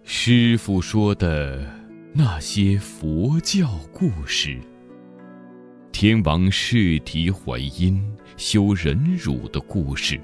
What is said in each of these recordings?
师父说的那些佛教故事，天王释提还因修忍辱的故事。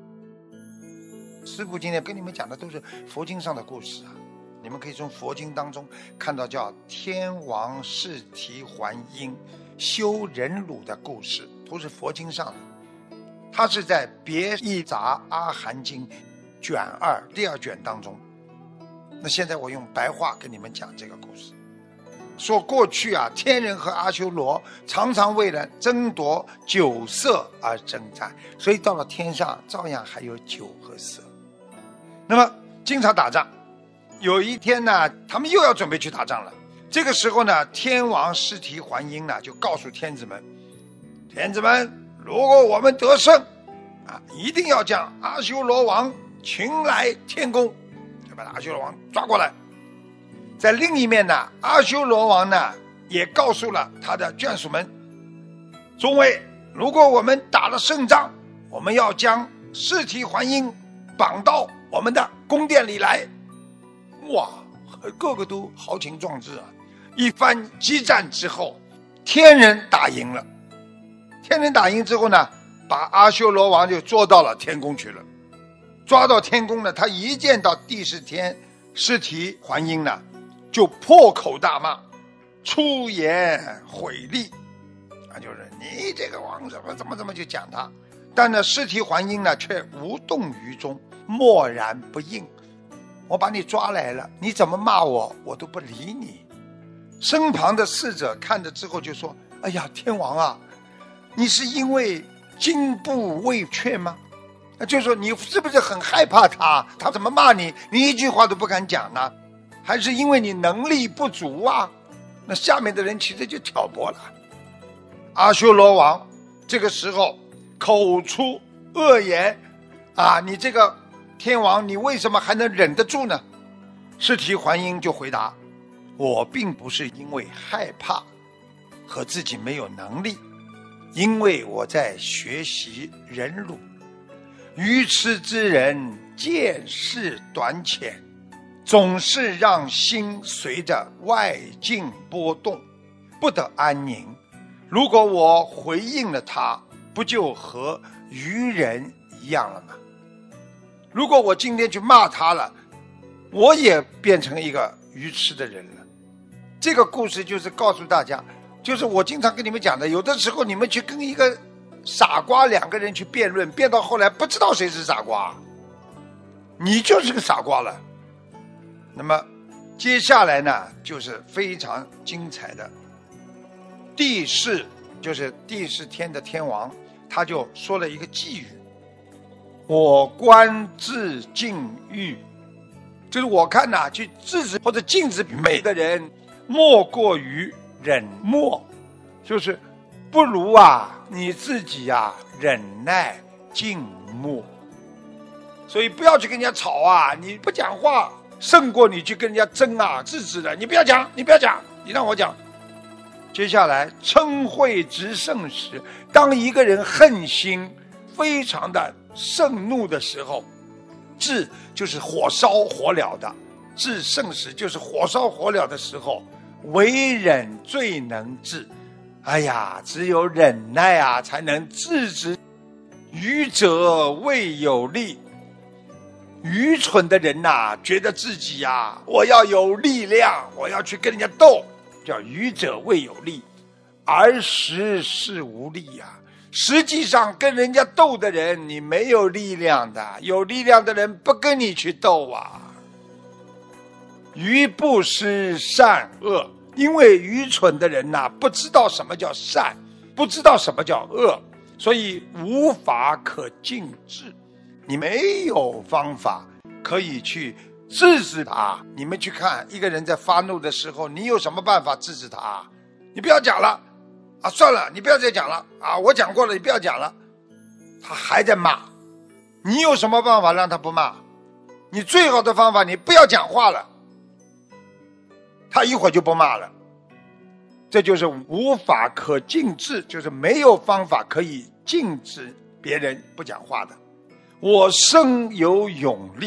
师父今天跟你们讲的都是佛经上的故事啊，你们可以从佛经当中看到叫天王释提还因修忍辱的故事，都是佛经上的。它是在别一杂阿含经卷2第2卷当中。那现在我用白话跟你们讲这个故事，说过去啊，天人和阿修罗常常为了争夺酒色而征战，所以到了天上照样还有酒和色。那么经常打仗，有一天呢，他们又要准备去打仗了。这个时候呢，天王释提还因呢就告诉天子们，如果我们得胜啊，一定要将阿修罗王擒来天宫，就把阿修罗王抓过来。在另一面呢，阿修罗王呢也告诉了他的眷属们，众位，如果我们打了胜仗，我们要将释提还因绑到我们的宫殿里来。哇，个个都豪情壮志啊！一番激战之后，天人打赢了。天人打赢之后呢，把阿修罗王就捉到了天宫去了。抓到天宫呢，他一见到帝释天释提还因呢，就破口大骂，出言毁厉啊，就是你这个王怎么就讲他。但呢，释提还因呢却无动于衷，默然不应。我把你抓来了，你怎么骂我，我都不理你。身旁的侍者看着之后就说，哎呀，天王啊，你是因为惊怖畏怯吗？就是说你是不是很害怕他怎么骂你，你一句话都不敢讲呢？还是因为你能力不足啊？那下面的人其实就挑拨了。阿修罗王这个时候口出恶言啊，你这个天王，你为什么还能忍得住呢？释提还因就回答，我并不是因为害怕和自己没有能力，因为我在学习忍辱。愚痴之人见识短浅，总是让心随着外境波动，不得安宁。如果我回应了他，不就和愚人一样了吗？如果我今天去骂他了，我也变成一个愚痴的人了。这个故事就是告诉大家，就是我经常跟你们讲的，有的时候你们去跟一个傻瓜2个人去辩论，辩到后来不知道谁是傻瓜，你就是个傻瓜了。那么接下来呢，就是非常精彩的帝释，就是帝释天的天王，他就说了一个寄语，我观自禁欲，就是我看呐，去制止或者禁止每个人莫过于忍默，就是不如啊你自己啊忍耐静默。所以不要去跟人家吵啊，你不讲话胜过你去跟人家争啊，制止的，你不要讲，你让我讲。接下来嗔恚直盛时，当一个人恨心非常的盛怒的时候，智就是火烧火燎的，智盛时就是火烧火燎的时候，唯忍最能治。哎呀，只有忍耐啊才能制止。愚者未有力，愚蠢的人啊，觉得自己啊我要有力量，我要去跟人家斗，叫愚者未有力，而实是无力啊。实际上跟人家斗的人你没有力量的，有力量的人不跟你去斗啊。愚不识善恶，因为愚蠢的人啊不知道什么叫善，不知道什么叫恶，所以无法可禁止。你没有方法可以去制止他。你们去看一个人在发怒的时候，你有什么办法制止他？你不要讲了啊，算了，你不要再讲了啊，我讲过了，你不要讲了。他还在骂，你有什么办法让他不骂？你最好的方法，你不要讲话了，他一会儿就不骂了。这就是无法可禁止，就是没有方法可以禁止别人不讲话的。我生有勇力，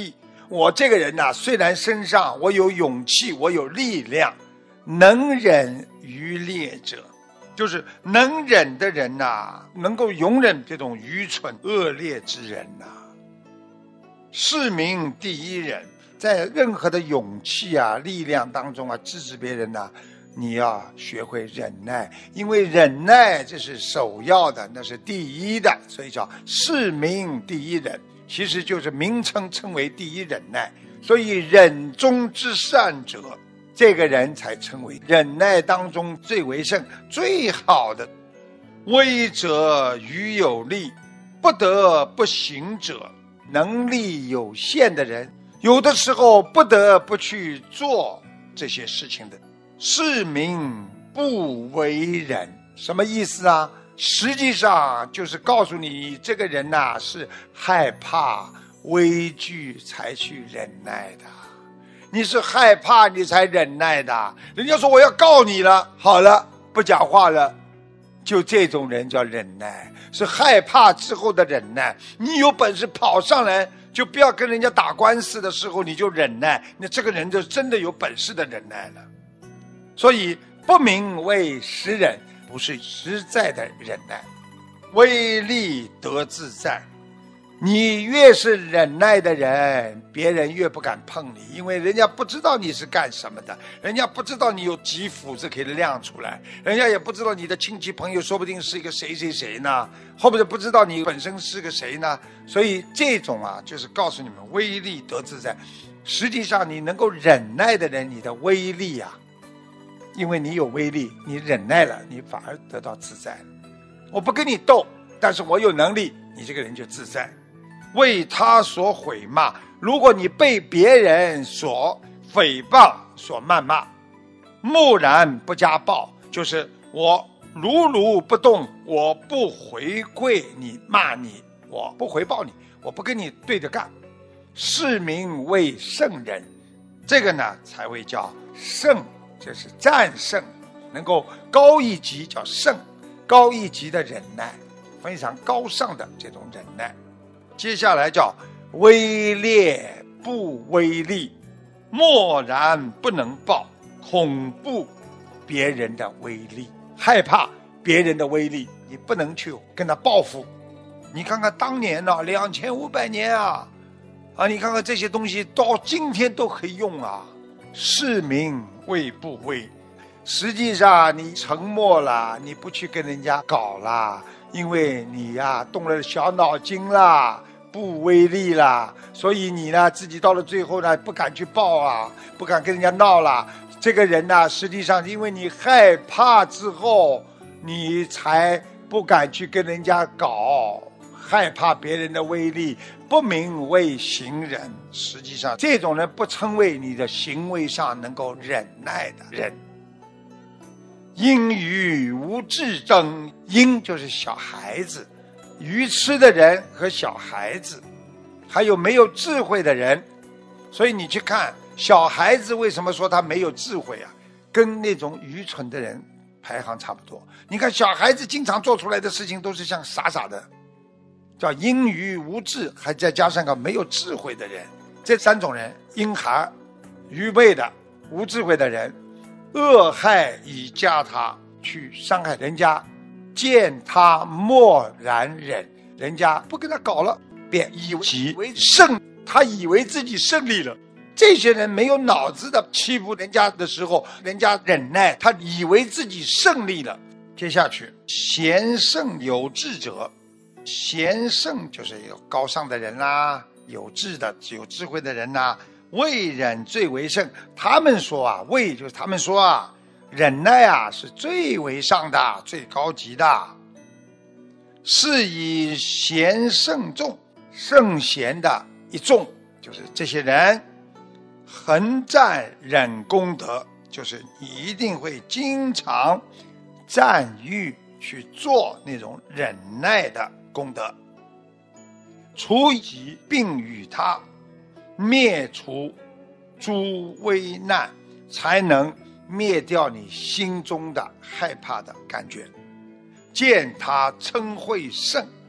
我这个人呐，虽然身上我有勇气，我有力量，能忍愚劣者，就是能忍的人呐，能够容忍这种愚蠢恶劣之人呐。士民第一忍，在任何的勇气啊、力量当中啊，支持别人呐，你要学会忍耐，因为忍耐这是首要的，那是第一的，所以叫士民第一忍，其实就是名称称为第一忍耐。所以忍中之善者，这个人才称为忍耐当中最为胜、最好的。威者愚有力，不得不行者，能力有限的人，有的时候不得不去做这些事情的。士民不为忍，什么意思啊？实际上就是告诉你，这个人呐，是害怕畏惧才去忍耐的。你是害怕你才忍耐的。人家说我要告你了，好了，不讲话了，就这种人叫忍耐，是害怕之后的忍耐。你有本事跑上来，就不要跟人家打官司的时候你就忍耐，那这个人就真的有本事的忍耐了。所以不名为实忍，不是实在的忍耐。威力得自在，你越是忍耐的人，别人越不敢碰你，因为人家不知道你是干什么的，人家不知道你有几斧子可以亮出来，人家也不知道你的亲戚朋友说不定是一个谁谁谁呢，或者不知道你本身是个谁呢。所以这种啊，就是告诉你们威力得自在。实际上你能够忍耐的人，你的威力啊，因为你有威力，你忍耐了，你反而得到自在了。我不跟你斗，但是我有能力，你这个人就自在。为他所毁骂，如果你被别人所诽谤、所谩骂，木然不加报，就是我如如不动，我不回馈你骂你，我不回报你，我不跟你对着干。是名为圣人，这个呢才会叫圣，就是战胜，能够高一级叫圣，高一级的忍耐，非常高尚的这种忍耐。接下来叫威烈不威力，默然不能报，恐怖别人的威力，害怕别人的威力，你不能去跟他报复。你看看当年啊，2500年啊，你看看这些东西到今天都可以用啊。是名为不威，实际上你沉默了，你不去跟人家搞了，因为你呀动了小脑筋啦，不威力啦，所以你呢自己到了最后呢不敢去报啊，不敢跟人家闹了。这个人呢，实际上因为你害怕之后，你才不敢去跟人家搞，害怕别人的威力，不名为行忍。实际上这种人不称为你的行为上能够忍耐的人。因与无智争，因就是小孩子，愚痴的人和小孩子，还有没有智慧的人。所以你去看小孩子为什么说他没有智慧啊，跟那种愚蠢的人排行差不多。你看小孩子经常做出来的事情都是像傻傻的，叫因愚无智，还再加上个没有智慧的人。这三种人，婴孩、愚昧的、无智慧的人，恶害以加他，去伤害人家，见他默然忍，人家不跟他搞了，便以为胜，他以为自己胜利了。这些人没有脑子的欺负人家的时候，人家忍耐，他以为自己胜利了。接下去，贤圣有智者，贤圣就是有高尚的人啦，有智的、有智慧的人啦。为忍最为胜，他们说啊，为就是他们说啊，忍耐啊是最为上的、最高级的。是以贤圣众，圣贤的一众，就是这些人恒赞忍功德，就是你一定会经常赞誉去做那种忍耐的功德，除疾病与他，灭除诸危难，才能灭掉你心中的害怕的感觉。见他称会胜，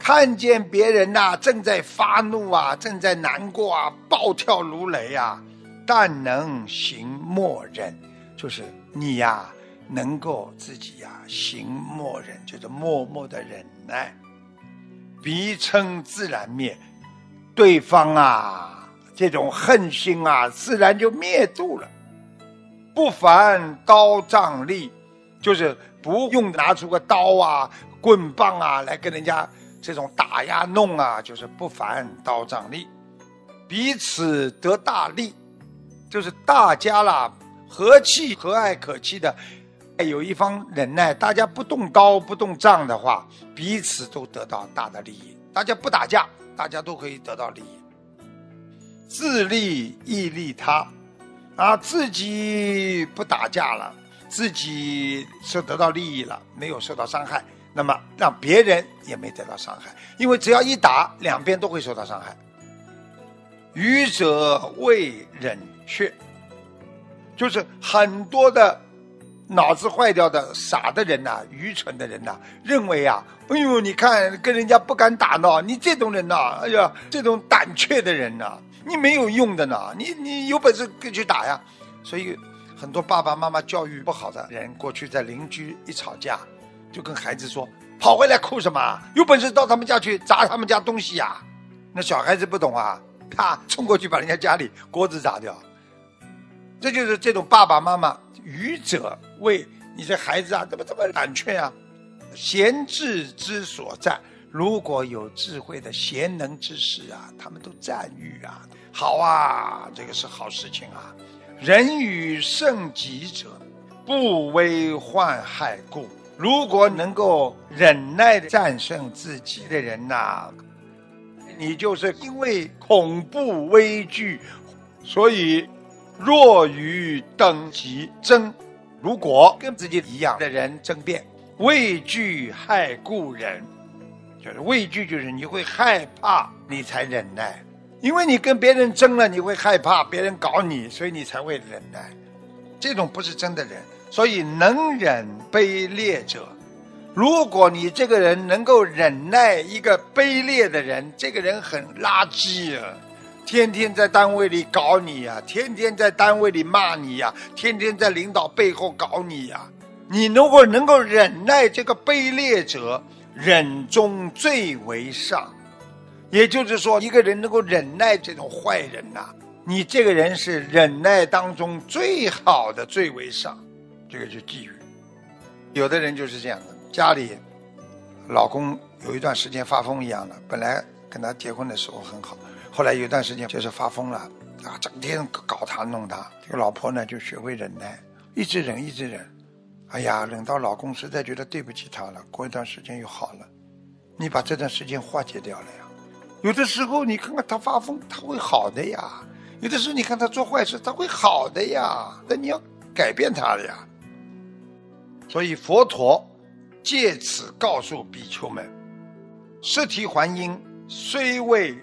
看见别人正在发怒正在难过暴跳如雷但能行默忍，就是你能够自己行默忍，就是默默的忍耐。彼嗔自然灭，对方这种恨心自然就灭度了。不烦刀杖利，就是不用拿出个刀棍棒来跟人家这种打弄就是不烦刀杖利。彼此得大利，就是大家和气和蔼可亲的，有一方忍耐，大家不动刀不动杖的话，彼此都得到大的利益。大家不打架，大家都可以得到利益。自利亦利他自己不打架了，自己是得到利益了，没有受到伤害，那么让别人也没得到伤害，因为只要一打，两边都会受到伤害。愚者未忍却，就是很多的脑子坏掉的傻的人愚蠢的人认为哎呦，你看跟人家不敢打闹，你这种人哎呀，这种胆怯的人你没有用的呢，你有本事去打呀。所以很多爸爸妈妈教育不好的人，过去在邻居一吵架，就跟孩子说，跑回来哭什么，有本事到他们家去砸他们家东西那小孩子不懂啪冲过去把人家家里锅子砸掉。这就是这种爸爸妈妈愚者为你这孩子怎么这么胆怯贤智之所赞，如果有智慧的贤能之士他们都赞誉好这个是好事情人与胜己者，不为患害故。如果能够忍耐战胜自己的人你就是因为恐怖畏惧，所以若与等级争。如果跟自己一样的人争辩，畏惧害故忍，就是畏惧就是你会害怕，你才忍耐。因为你跟别人争了，你会害怕别人搞你，所以你才会忍耐。这种不是真的人。所以能忍卑劣者，如果你这个人能够忍耐一个卑劣的人，这个人很垃圾天天在单位里搞你天天在单位里骂你天天在领导背后搞你你如果能够忍耐这个卑劣者，忍中最为上。也就是说，一个人能够忍耐这种坏人你这个人是忍耐当中最好的，最为上。这个就际遇。有的人就是这样的，家里老公有一段时间发疯一样的，本来跟他结婚的时候很好，后来有一段时间就是发疯了整天搞他弄他。这个老婆呢就学会忍耐，一直忍一直忍，哎呀，忍到老公实在觉得对不起他了，过一段时间又好了。你把这段时间化解掉了呀。有的时候你看看他发疯，他会好的呀；有的时候你看他做坏事，他会好的呀。但你要改变他的呀。所以佛陀借此告诉比丘们，释提还因虽为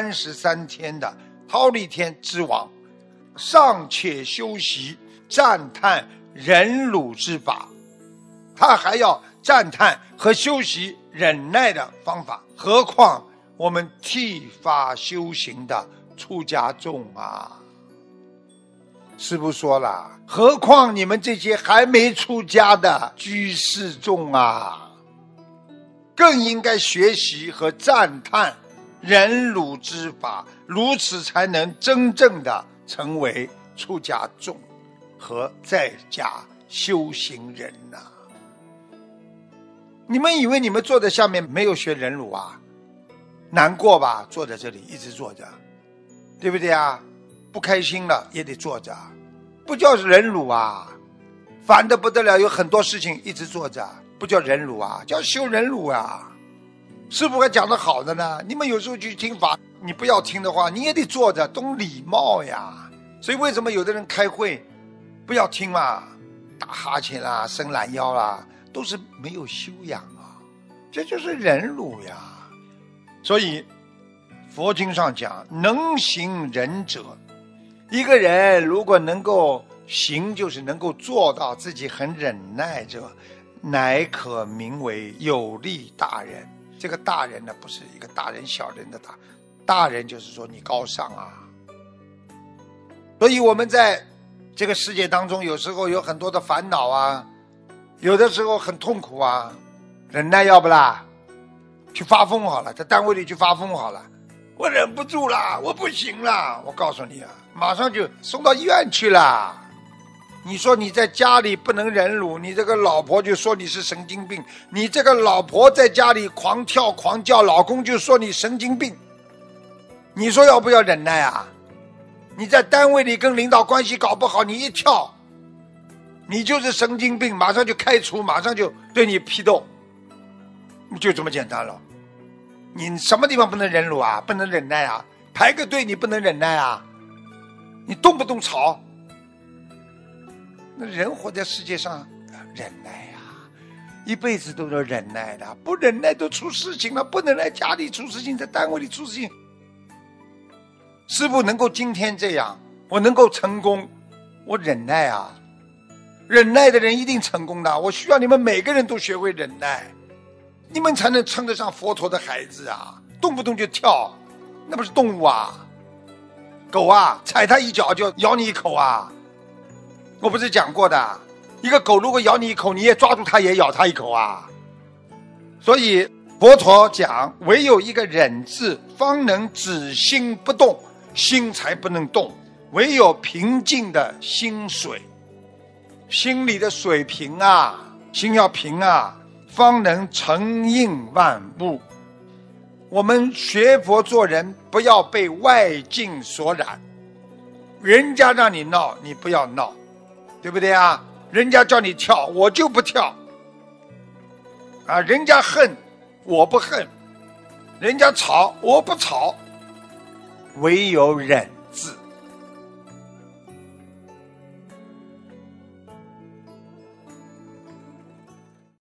33天的忉利天之王，尚且修习赞叹忍辱之法，他还要赞叹和修习忍耐的方法，何况我们剃发修行的出家众师父说了，何况你们这些还没出家的居士众更应该学习和赞叹忍辱之法，如此才能真正的成为出家众和在家修行人你们以为你们坐在下面没有学忍辱难过吧，坐在这里一直坐着，对不对不开心了也得坐着，不叫忍辱烦得不得了，有很多事情一直坐着，不叫忍辱叫修忍辱师父还讲得好的呢。你们有时候去听法，你不要听的话，你也得坐着，懂礼貌呀。所以为什么有的人开会不要听打哈欠伸懒腰都是没有修养这就是忍辱呀。所以佛经上讲，能行忍者，一个人如果能够行，就是能够做到自己很忍耐者，乃可名为有力大人。 这个大人呢，不是一个大人小人的大人就是说你高尚啊。所以我们在这个世界当中，有时候有很多的烦恼啊，有的时候很痛苦啊，忍耐要不啦？去发疯好了，在单位里去发疯好了，我忍不住了，我不行了，我告诉你啊，马上就送到医院去了。你说你在家里不能忍辱，你这个老婆就说你是神经病，你这个老婆在家里狂跳狂叫，老公就说你神经病，你说要不要忍耐啊？你在单位里跟领导关系搞不好，你一跳，你就是神经病，马上就开除，马上就对你批斗，就这么简单了。你什么地方不能忍辱啊？不能忍耐啊？排个队你不能忍耐啊？你动不动吵？那人活在世界上，忍耐啊，一辈子都要忍耐的，不忍耐都出事情了，不能在家里出事情，在单位里出事情。师父能够今天这样，我能够成功，我忍耐啊，忍耐的人一定成功的。我需要你们每个人都学会忍耐，你们才能称得上佛陀的孩子啊！动不动就跳，那不是动物啊？狗啊，踩它一脚就咬你一口啊！我不是讲过的，一个狗如果咬你一口，你也抓住它也咬它一口啊！所以佛陀讲，唯有一个忍字，方能止心不动，心才不能动。唯有平静的心水，心里的水平啊，心要平啊，方能成应万物。我们学佛做人，不要被外境所染，人家让你闹，你不要闹，对不对啊？人家叫你跳，我就不跳啊！人家恨，我不恨；人家吵，我不吵。唯有忍